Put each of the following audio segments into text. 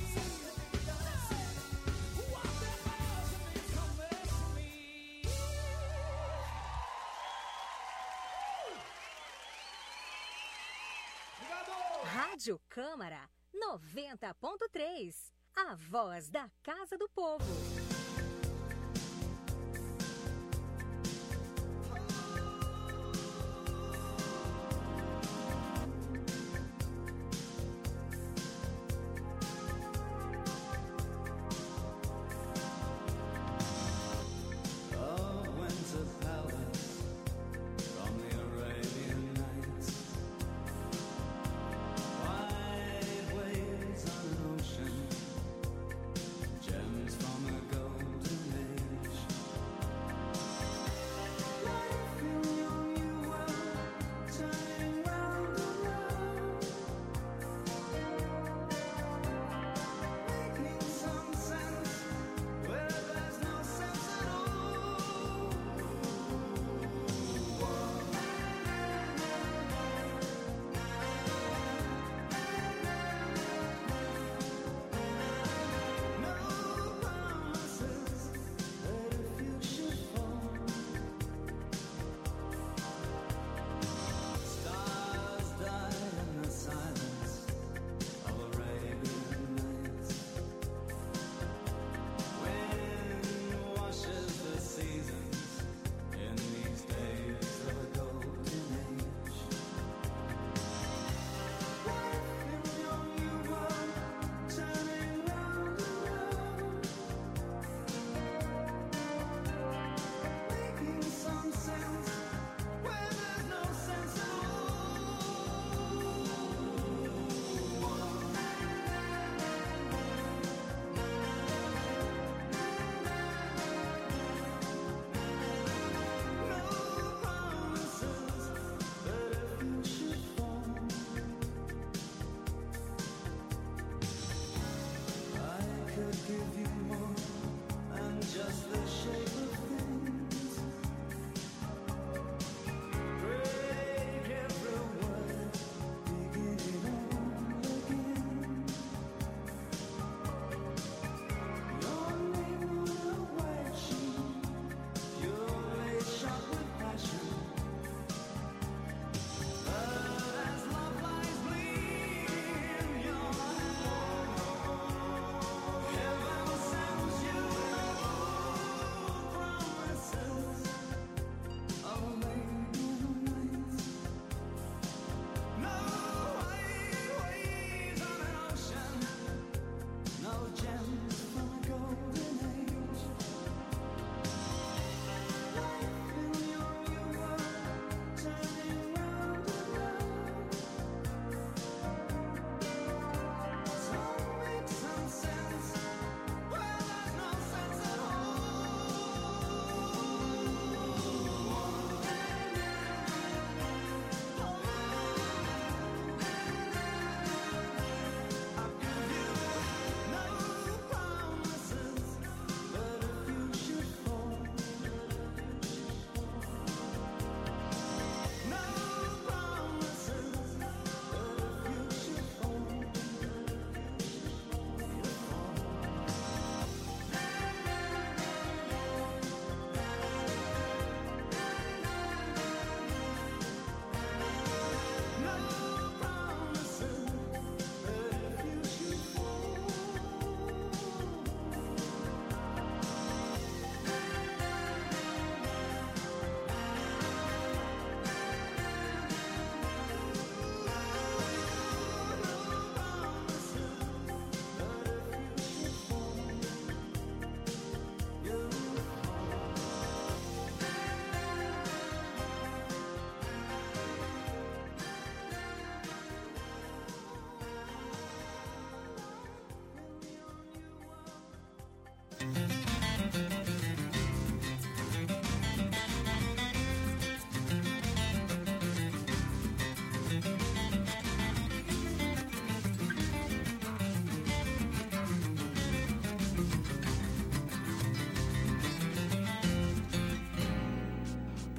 Rádio Câmara 90.3, a voz da Casa do Povo. Gems from a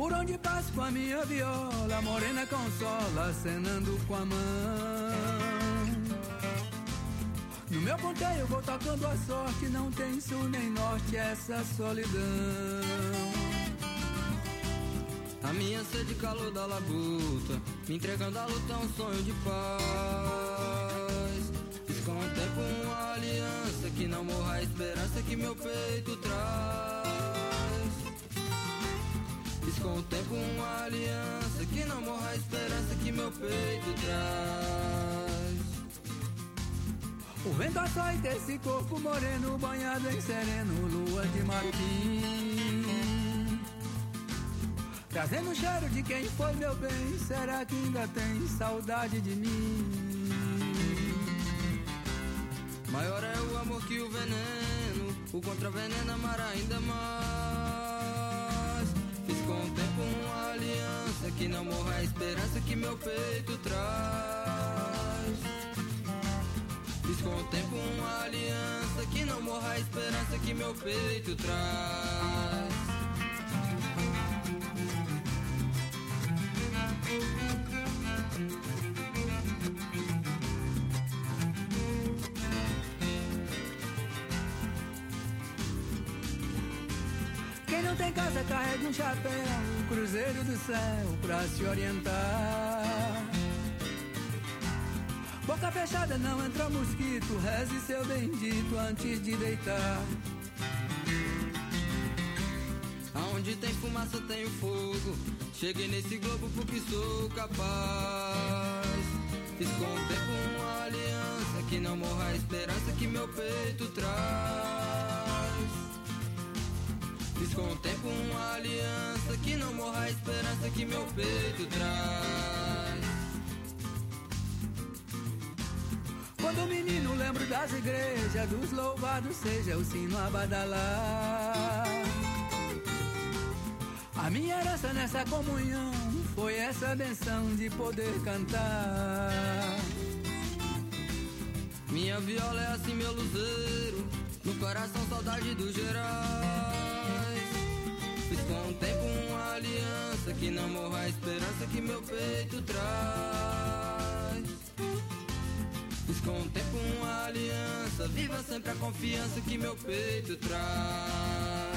Por onde passo com a minha viola, a morena consola, acenando com a mão. No meu ponteio eu vou tocando a sorte, não tem sul nem norte essa solidão. A minha sede calor da labuta, me entregando a luta um sonho de paz. Fiz com o tempo uma aliança, que não morra a esperança que meu peito traz. Fiz com o tempo uma aliança, que não morra a esperança que meu peito traz. O vento açoita esse corpo moreno, banhado em sereno, lua de marfim, trazendo o cheiro de quem foi meu bem. Será que ainda tem saudade de mim? Maior é o amor que o veneno, o contraveneno amar ainda mais. Fiz com o tempo uma aliança, que não morra a esperança que meu peito traz. Fiz com o tempo uma aliança, que não morra a esperança que meu peito traz. Quem não tem casa carrega um chapéu, um cruzeiro do céu pra se orientar. Boca fechada não entra mosquito, reze seu bendito antes de deitar. Aonde tem fumaça tem o fogo, cheguei nesse globo porque sou capaz. Fiz com o tempo uma aliança, que não morra a esperança que meu peito traz. Fiz com o tempo uma aliança, que não morra a esperança que meu peito traz. Quando menino lembro das igrejas, dos louvados seja o sino a badalar. A minha herança nessa comunhão foi essa benção de poder cantar. Minha viola é assim meu luzeiro, no coração saudade dos Gerais. Fiz com o tempo uma aliança, que não morra a esperança que meu peito traz. Fiz com o tempo uma aliança, viva sempre a confiança que meu peito traz.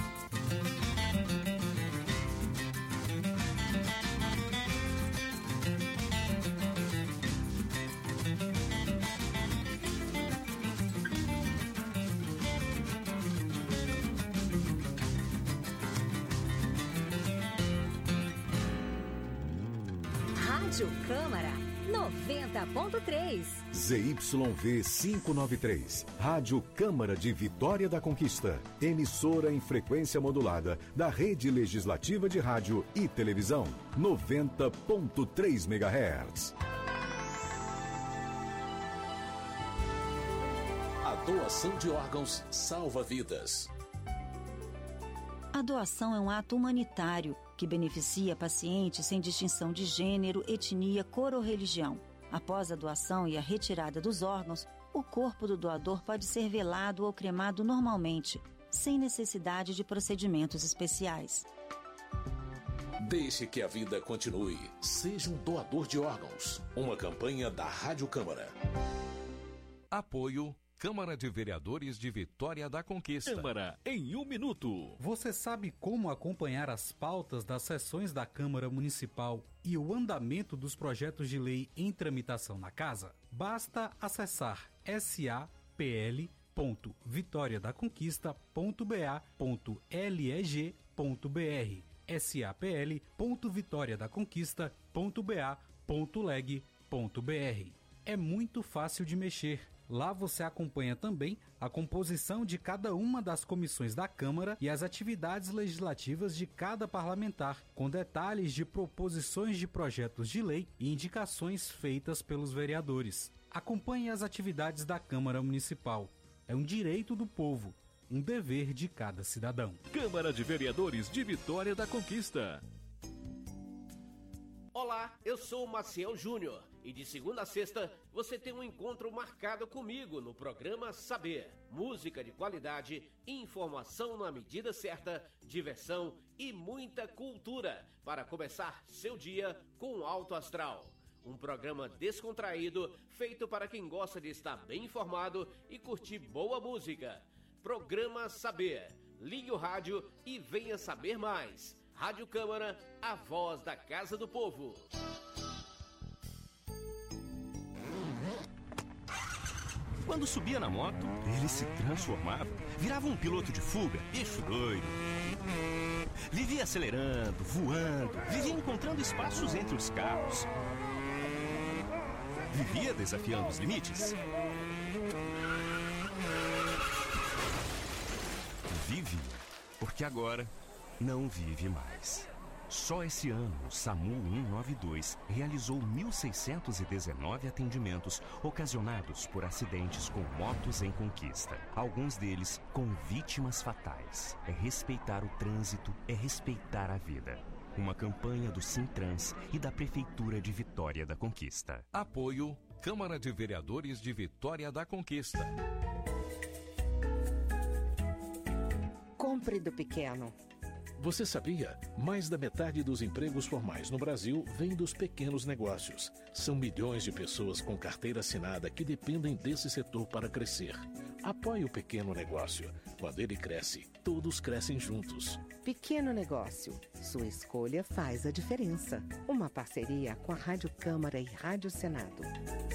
Rádio Câmara 90.3. ZYV 593, Rádio Câmara de Vitória da Conquista, emissora em frequência modulada da Rede Legislativa de Rádio e Televisão, 90.3 MHz. A doação de órgãos salva vidas. A doação é um ato humanitário que beneficia pacientes sem distinção de gênero, etnia, cor ou religião. Após a doação e a retirada dos órgãos, o corpo do doador pode ser velado ou cremado normalmente, sem necessidade de procedimentos especiais. Deixe que a vida continue. Seja um doador de órgãos. Uma campanha da Rádio Câmara. Apoio Câmara de Vereadores de Vitória da Conquista. Câmara em 1 minuto. Você sabe como acompanhar as pautas das sessões da Câmara Municipal e o andamento dos projetos de lei em tramitação na Casa? Basta acessar sapl.vitoriadaconquista.ba.leg.br sapl.vitoriadaconquista.ba.leg.br. É muito fácil de mexer. Lá você acompanha também a composição de cada uma das comissões da Câmara e as atividades legislativas de cada parlamentar, com detalhes de proposições de projetos de lei e indicações feitas pelos vereadores. Acompanhe as atividades da Câmara Municipal. É um direito do povo, um dever de cada cidadão. Câmara de Vereadores de Vitória da Conquista. Olá, eu sou o Maciel Júnior e de segunda a sexta você tem um encontro marcado comigo no programa Saber. Música de qualidade, informação na medida certa, diversão e muita cultura para começar seu dia com alto astral. Um programa descontraído, feito para quem gosta de estar bem informado e curtir boa música. Programa Saber. Ligue o rádio e venha saber mais. Rádio Câmara, a voz da Casa do Povo. Quando subia na moto, ele se transformava, virava um piloto de fuga, bicho doido. Vivia acelerando, voando, vivia encontrando espaços entre os carros. Vivia desafiando os limites. Vive, porque agora não vive mais. Só esse ano, o SAMU 192 realizou 1.619 atendimentos ocasionados por acidentes com motos em conquista. Alguns deles com vítimas fatais. É respeitar o trânsito, é respeitar a vida. Uma campanha do Sintrans e da Prefeitura de Vitória da Conquista. Apoio Câmara de Vereadores de Vitória da Conquista. Compre do pequeno. Você sabia? Mais da metade dos empregos formais no Brasil vem dos pequenos negócios. São milhões de pessoas com carteira assinada que dependem desse setor para crescer. Apoie o pequeno negócio. Quando ele cresce, todos crescem juntos. Pequeno negócio. Sua escolha faz a diferença. Uma parceria com a Rádio Câmara e Rádio Senado.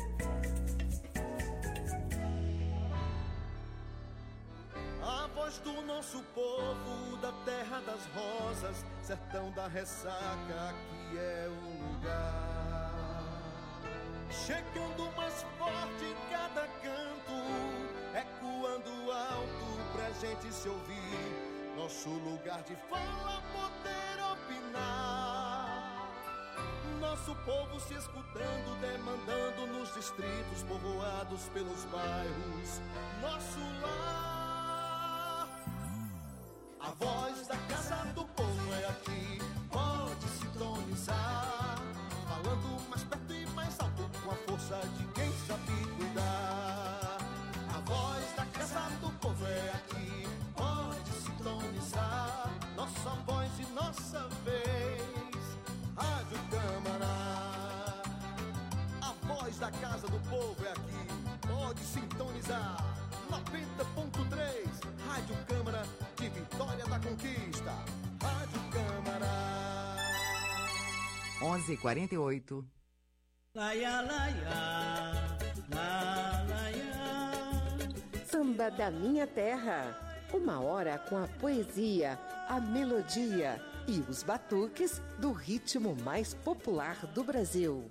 A voz do nosso povo, da terra das rosas, sertão da ressaca, aqui é o lugar. Chegando mais forte em cada canto, ecoando alto pra gente se ouvir. Nosso lugar de fala, poder opinar. Nosso povo se escutando, demandando nos distritos, povoados pelos bairros. Nosso lar. A voz da Casa do Povo é aqui, pode sintonizar. Falando mais perto e mais alto, com a força de quem sabe cuidar. A voz da Casa do Povo é aqui, pode sintonizar. Nossa voz e nossa vez, Rádio Câmara. A voz da Casa do Povo é aqui, pode sintonizar. 90.3, Rádio Câmara de Vitória da Conquista. Rádio Câmara. 11h48. Laia, laia, la, laia. Samba da Minha Terra. Uma hora com a poesia, a melodia e os batuques do ritmo mais popular do Brasil.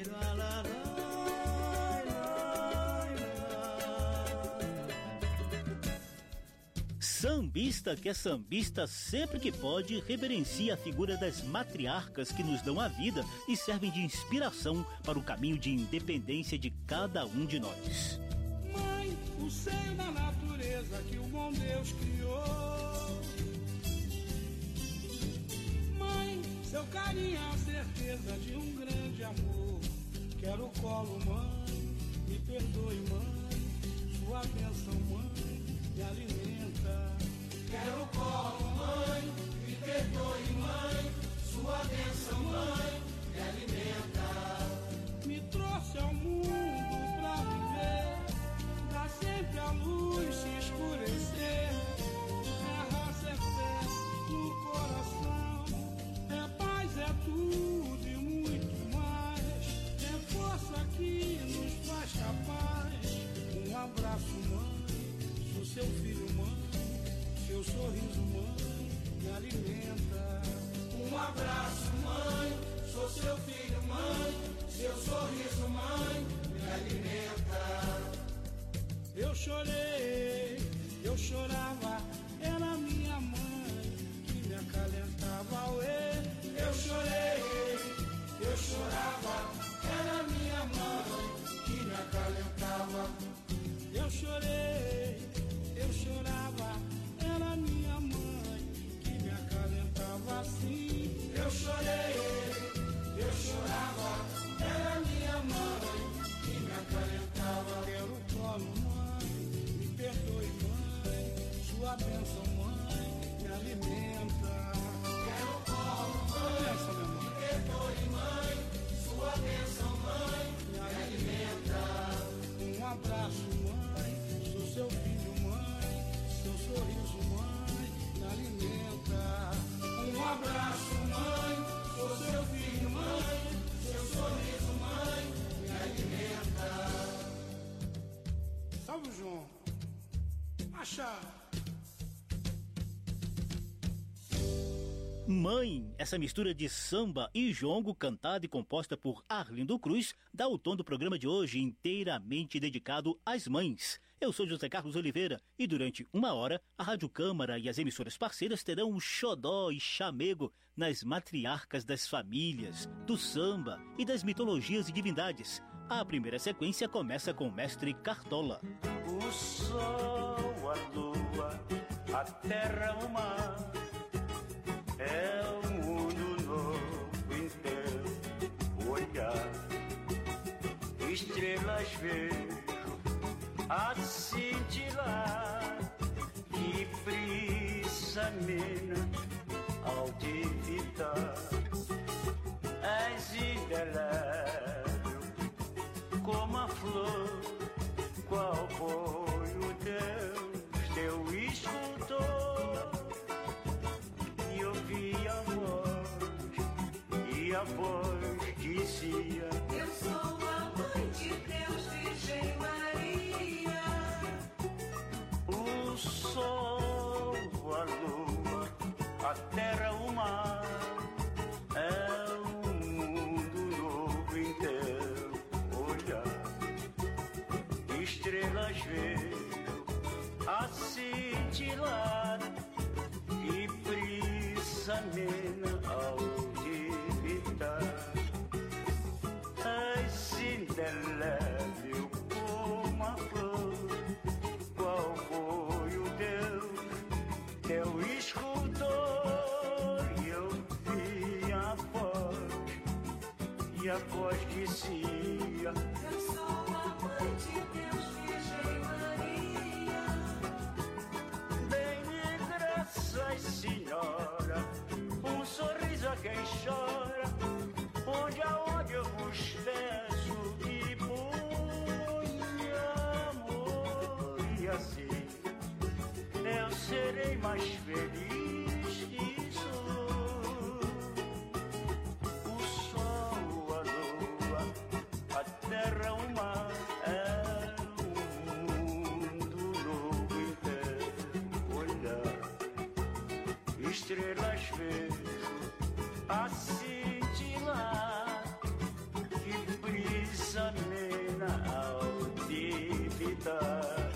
Sambista que é sambista sempre que pode, reverencia a figura das matriarcas que nos dão a vida e servem de inspiração para o caminho de independência de cada um de nós. Mãe, o seio da natureza que o bom Deus criou. Mãe, seu carinho é a certeza de um grande amor. Quero o colo, mãe, me perdoe, mãe, sua bênção, mãe, me alimenta. Quero o colo, mãe, me perdoe, mãe, sua bênção, mãe, me alimenta. Me trouxe ao mundo pra viver, dá sempre a luz se escurecer. É raça, é fé no coração, é paz, é tudo e muito mais. É força que nos faz capaz. Um abraço, mãe, sou seu filho, mãe. Seu sorriso, mãe, me alimenta. Um abraço, mãe, sou seu filho, mãe. Seu sorriso, mãe, me alimenta. Eu chorei, eu chorava, era minha mãe que me acalentava. Ué. Eu chorei, eu chorava, era minha mãe que me acalentava. Eu chorei, eu chorava, era minha mãe que me acalentava assim. Eu chorei, eu chorava, era minha mãe que me acalentava. enfrentava. Quero colo, mãe, me perdoe, mãe, sua bênção, mãe, me alimenta. Quero colo, mãe, me perdoe, mãe, sua bênção, mãe, me alimenta. Um abraço, mãe, sou seu filho, mãe, seu sorriso, mãe, me alimenta. Um abraço, mãe, sou seu filho, mãe, seu sorriso, mãe, me alimenta. Salve, João. Achar. Mãe, essa mistura de samba e jongo cantada e composta por Arlindo Cruz dá o tom do programa de hoje inteiramente dedicado às mães. Eu sou José Carlos Oliveira e durante 1 hora a Rádio Câmara e as emissoras parceiras terão um xodó e chamego nas matriarcas das famílias, do samba e das mitologias e divindades. A primeira sequência começa com o mestre Cartola. O sol, a lua, a terra, o mar, é um mundo novo em teu olhar. Estrelas vejo a cintilar, que brisa mina ao divitar. És indelével como a flor, qual foi o Deus, teu escultor. E ouvi a voz, e a voz dizia: eu sou a mãe de Deus, Virgem Maria. O sol, a lua, a terra, o mar, é um mundo novo em teu olhar. Estrelas vejo a cintilar, e brisa amena ao divitar. És indelével como a flor, qual foi o Deus, teu escultor. E eu vi a voz, e a voz dizia: eu sou a mãe de Deus, Virgem Maria. Dei-lhe graças, Senhora, um sorriso a quem chora, onde aonde eu vos peço que ponha amor. E assim eu serei mais feliz que sou. O sol, a lua, a terra, o mar, é um mundo novo em teu olhar. Estrelas vejo a cintilar, que brisa amena ao divitar.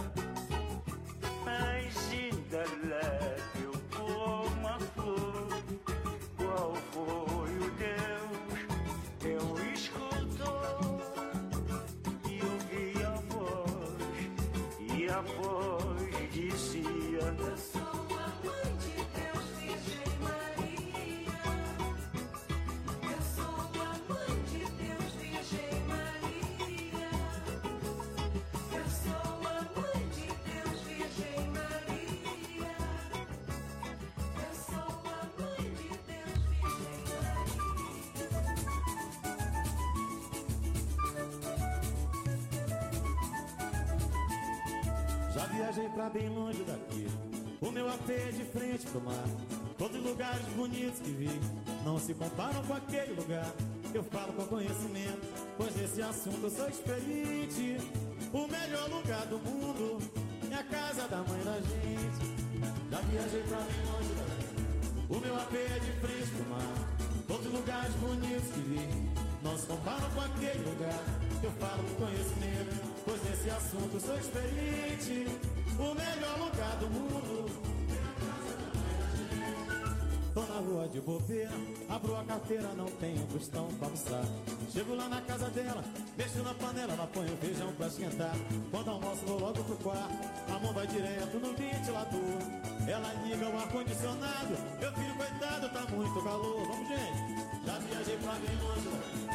És indelével como a flor, qual foi o Deus, teu escultor. E ouvi a voz, e a voz dizia: eu sou a mãe de Deus, Virgem Maria. Eu sou a mãe de Deus, Virgem Maria. Eu sou a mãe de Deus, Virgem Maria. Eu sou a mãe de Deus, Virgem Maria. Já viajei pra bem longe daqui, o meu AP é de frente pro mar. Todos os lugares bonitos que vi não se comparam com aquele lugar. Eu falo com conhecimento, pois nesse assunto eu sou experiente. O melhor lugar do mundo é a casa da mãe da gente. Já viajei pra bem longe daqui, o meu AP é de frente pro mar. Todos os lugares bonitos que vi não se comparam com aquele lugar. Eu falo com conhecimento, pois nesse assunto eu sou experiente. O melhor lugar do mundo é a casa da mãe da gente. Tô na rua de bobeira, abro a carteira, não tenho tostão pra almoçar. Chego lá na casa dela, mexo na panela, ela põe o feijão pra esquentar. Quando almoço vou logo pro quarto, a mão vai direto no ventilador. Ela liga o ar-condicionado, meu filho coitado tá muito calor. Vamos, gente, já viajei pra bem longe daqui,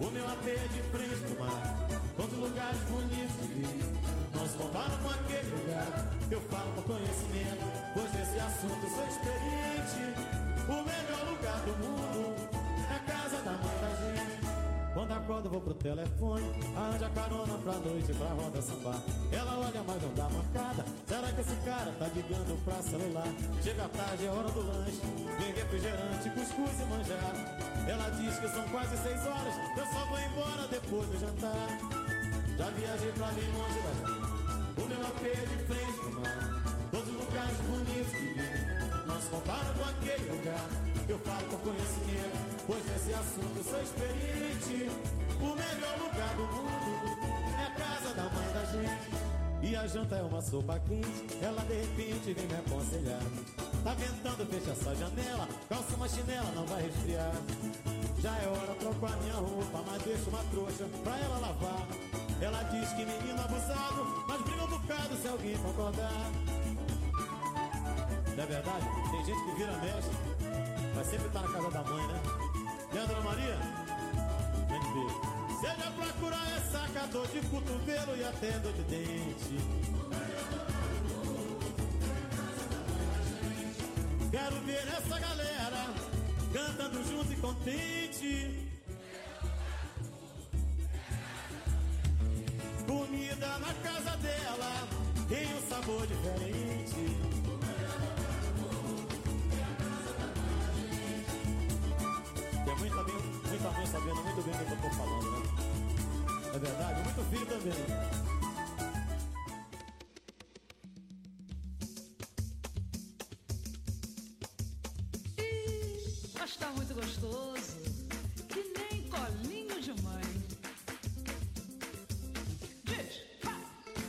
O meu AP é de frente pro mar, quantos lugares bonitos que vi. Não se compara com aquele lugar, eu falo com conhecimento, pois nesse assunto sou experiente. O melhor lugar do mundo é a casa da mãe da gente. Quando acordo vou pro telefone, arranja carona pra noite, pra roda sambar. Ela olha, mas não dá marcada. Será que esse cara tá ligando pra celular? Chega tarde, é hora do lanche, vem refrigerante, cuscuz e manjar. Ela diz que são quase 6 horas, eu só vou embora depois do jantar. Já viajei pra bem longe da gente, o meu AP é de frente pro mar, todos os lugares bonitos que vi. Não se compara com aquele lugar, eu falo com conhecimento, pois nesse assunto eu sou experiente. O melhor lugar do mundo é a casa da mãe da gente. E a janta é uma sopa quente, ela de repente vem me aconselhar. Tá ventando, fecha essa janela, calça uma chinela, não vai resfriar. Já é hora, troco a minha roupa, mas deixo uma trouxa pra ela lavar. Ela diz que menino abusado, mas briga um bocado se alguém concordar. Não é verdade? Tem gente que vira mestre, mas sempre tá na casa da mãe, né? Leandra Maria? Vem ver. Seja pra curar é sacador de cotovelo e até dor de dente. Quero ver essa galera cantando junto e contente. Comida na casa dela tem um sabor diferente. Tem muita mãe sabendo muito bem o que eu tô falando, né? É verdade? Muito filho também. Mas tá muito gostoso, que nem colinho de mãe. Diz, vai!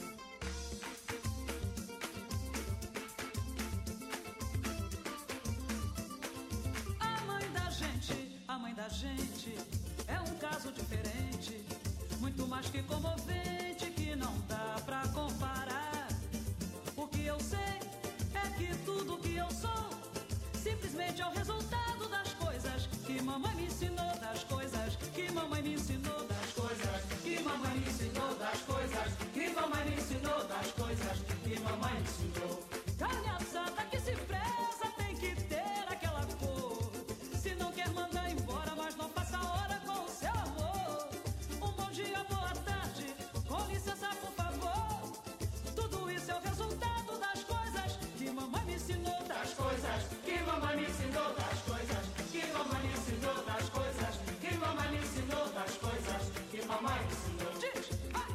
A mãe da gente é um caso diferente, muito mais que comovente, que não dá pra comparar. O que eu sei é que tudo que eu sou simplesmente é o resultado das coisas que mamãe me ensinou, das coisas que mamãe me ensinou, das coisas que mamãe me ensinou, das coisas que mamãe me ensinou, das coisas que mamãe me ensinou. Carne assada que se preza tem que ter aquela cor. Se não quer mandar embora, mas não passa hora com o seu amor. Um bom dia, boa tarde, com licença, por favor. Tudo isso é o resultado das coisas que mamãe me ensinou, das coisas que mamãe me ensinou, das coisas que mamãe me ensinou, das coisas que mamãe me ensinou, das coisas que mamãe me ensinou. Diz, vai!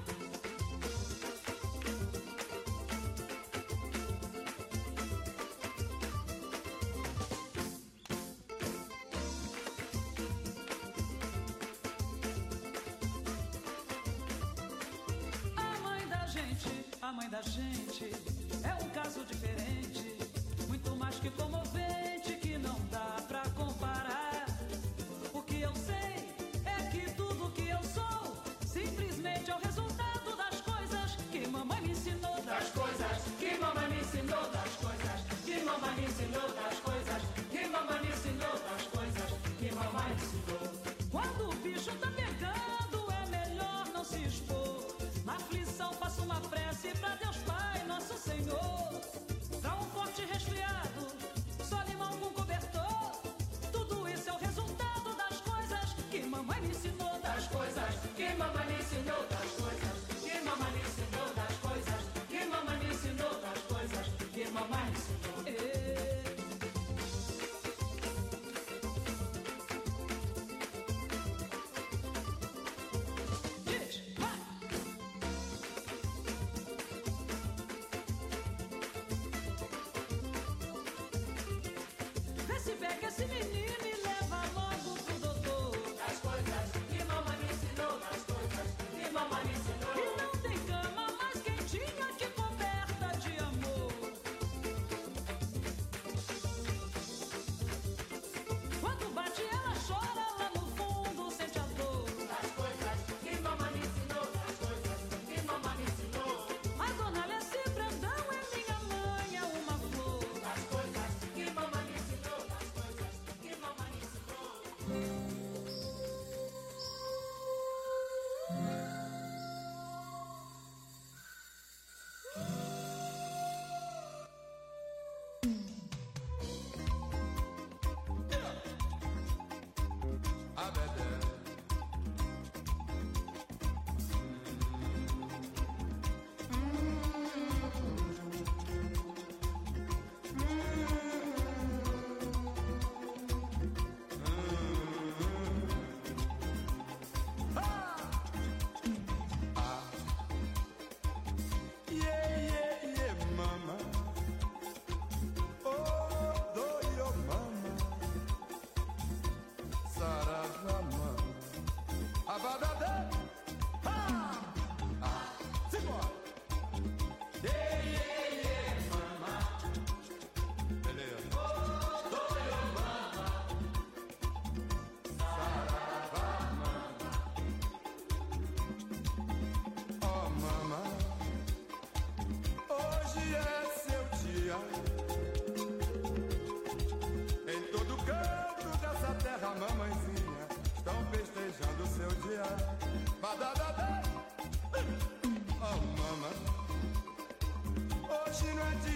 A mãe da gente é um caso diferente, muito mais que comovente, que não dá pra comparar. O que eu sei é que tudo que eu sou simplesmente é o resultado das coisas que mamãe me ensinou, das coisas que mamãe me ensinou, das coisas que mamãe me ensinou, das coisas que mamãe me ensinou, das coisas que mamãe me ensinou. Quando o bicho tá pegando é melhor não se expor. Na aflição faço uma prece pra Deus Pai, Nosso Senhor. Dá um forte resfriado, só limão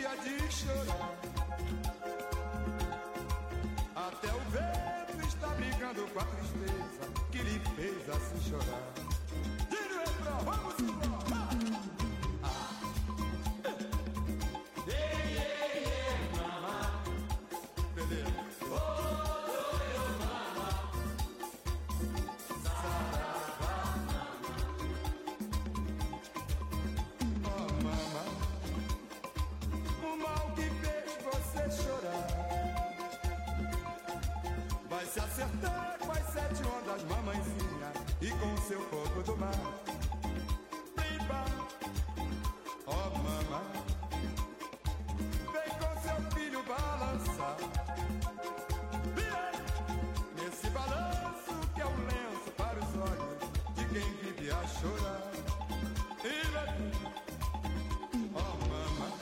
dia de chorar. Até o vento está brigando com a tristeza que lhe fez assim chorar. Tira o refrão, vamos embora! Se acertar com as 7 ondas, mamãezinha, e com seu fogo do mar. Bimba, ó mama, vem com seu filho balançar. Nesse balanço que é um lenço para os olhos de quem vive a chorar. Ó mama,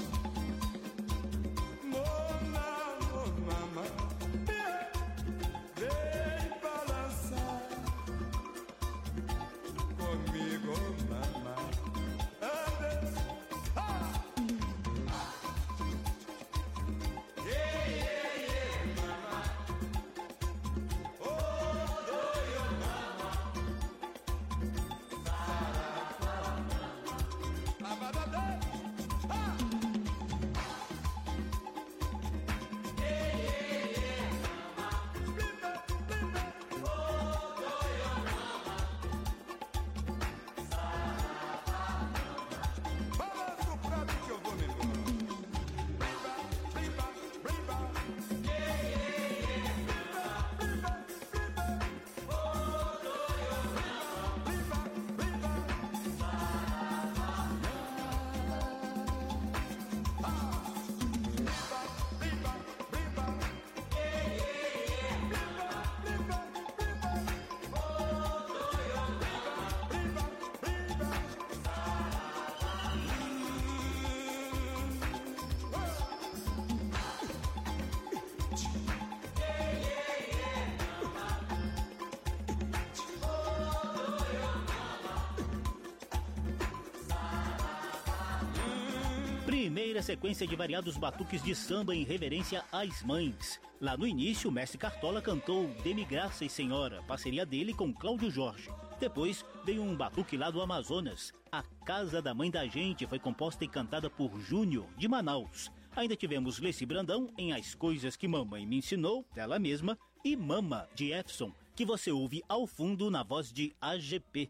Primeira sequência de variados batuques de samba em reverência às mães. Lá no início, o mestre Cartola cantou Dê-me Graça e Senhora, parceria dele com Cláudio Jorge. Depois veio um batuque lá do Amazonas. A Casa da Mãe da Gente foi composta e cantada por Júnior, de Manaus. Ainda tivemos Leci Brandão em As Coisas que Mamãe Me Ensinou, dela mesma, e Mama, de Efson, que você ouve ao fundo na voz de AGP.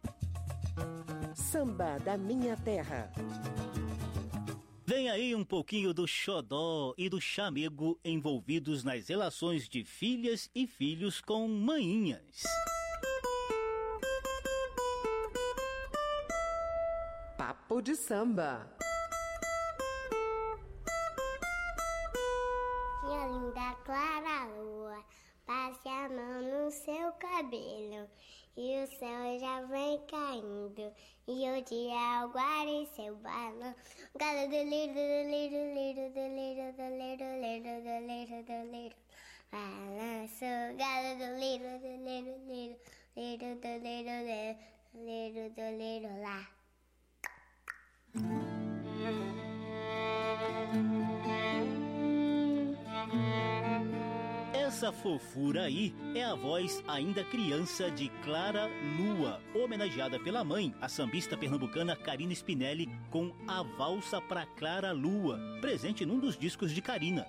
Samba da Minha Terra. Vem aí um pouquinho do xodó e do chamego envolvidos nas relações de filhas e filhos com mainhas. Papo de samba. Minha linda clara lua, passe a mão no seu cabelo, e o céu já vem caindo, e o dia guarece o balão. Galo do lido, do lido, lido, do lido, do lido, lido, do lido, do lido. Balanço, galo do lido, do lido, lido, lido, do lido, lido, do lido, lá. Essa fofura aí é a voz ainda criança de Clara Lua, homenageada pela mãe, a sambista pernambucana Carina Spinelli, com A Valsa pra Clara Lua, presente num dos discos de Carina.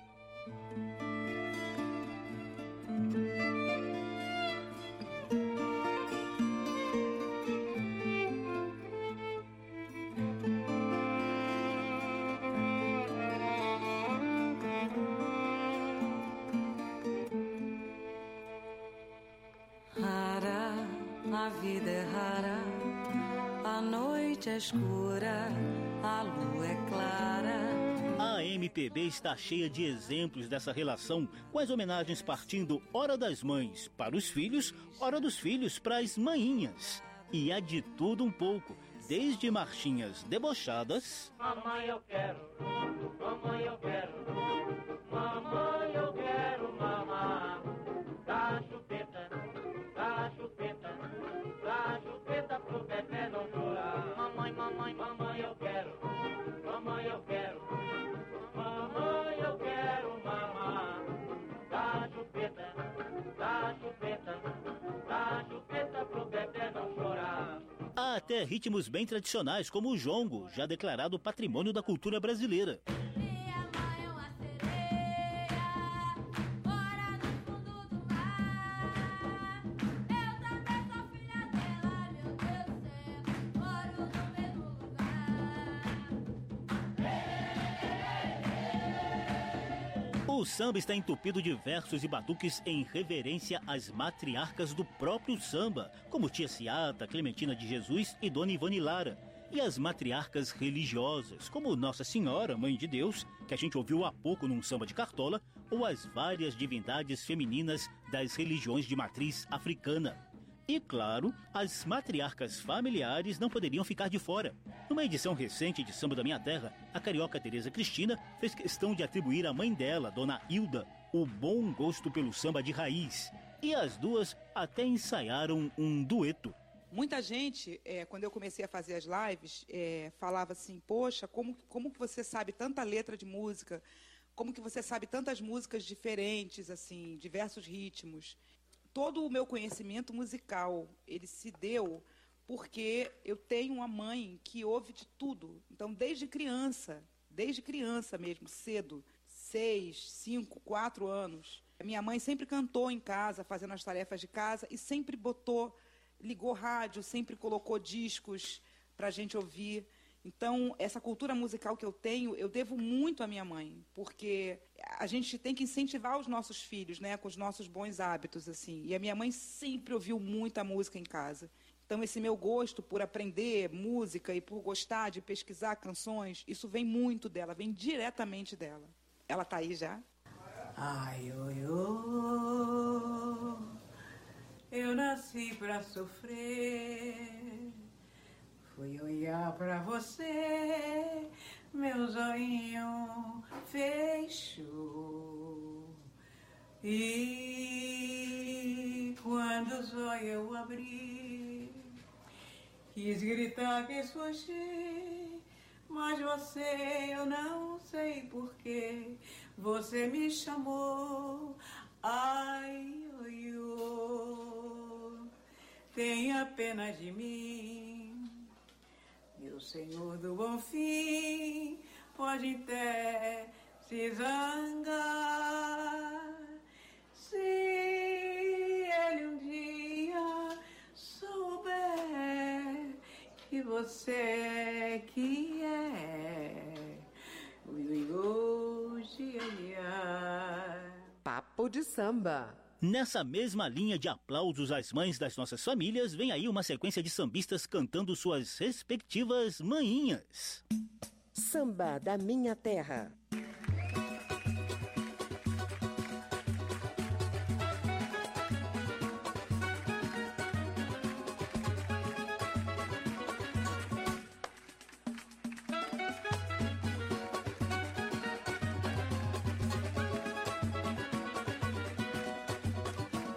A vida é rara, a noite é escura, a lua é clara. A MPB está cheia de exemplos dessa relação, com as homenagens partindo hora das mães para os filhos, hora dos filhos para as mainhas. E há de tudo um pouco, desde marchinhas debochadas... Mamãe eu quero, mamãe eu quero, mamãe eu quero mamar. Dá chupeta, dá chupeta, dá chupeta pro bebê não chorar. Mamãe, mamãe, mamãe eu quero, mamãe eu quero, mamãe até ritmos bem tradicionais, como o jongo, já declarado patrimônio da cultura brasileira. O samba está entupido de versos e batuques em reverência às matriarcas do próprio samba, como Tia Ciata, Clementina de Jesus e Dona Ivone Lara, e as matriarcas religiosas, como Nossa Senhora, Mãe de Deus, que a gente ouviu há pouco num samba de cartola, ou as várias divindades femininas das religiões de matriz africana. E, claro, as matriarcas familiares não poderiam ficar de fora. Numa edição recente de Samba da Minha Terra, a carioca Tereza Cristina fez questão de atribuir à mãe dela, Dona Hilda, o bom gosto pelo samba de raiz. E as duas até ensaiaram um dueto. Muita gente, quando eu comecei a fazer as lives, falava assim, poxa, como que você sabe tanta letra de música? Como que você sabe tantas músicas diferentes, assim, diversos ritmos? Todo o meu conhecimento musical, ele se deu porque eu tenho uma mãe que ouve de tudo. Então, desde criança mesmo, cedo, 6, 5, 4 anos, minha mãe sempre cantou em casa, fazendo as tarefas de casa, e sempre ligou rádio, sempre colocou discos para a gente ouvir. Então, essa cultura musical que eu tenho, eu devo muito à minha mãe, porque a gente tem que incentivar os nossos filhos, né, com os nossos bons hábitos, assim. E a minha mãe sempre ouviu muita música em casa. Então, esse meu gosto por aprender música e por gostar de pesquisar canções, isso vem muito dela, vem diretamente dela. Ela tá aí já? Ai, oi, oi, eu nasci pra sofrer. Fui olhar pra você, meu zoinho fechou. E quando o zóio eu abri, quis gritar, quis fugir, mas você, eu não sei porquê, você me chamou. Ai, oi, oi, tenha pena de mim. Meu Senhor do Bom Fim, pode até se zangar, se ele um dia souber que você é que é. Papo de Samba. Nessa mesma linha de aplausos às mães das nossas famílias, vem aí uma sequência de sambistas cantando suas respectivas mainhas. Samba da Minha Terra.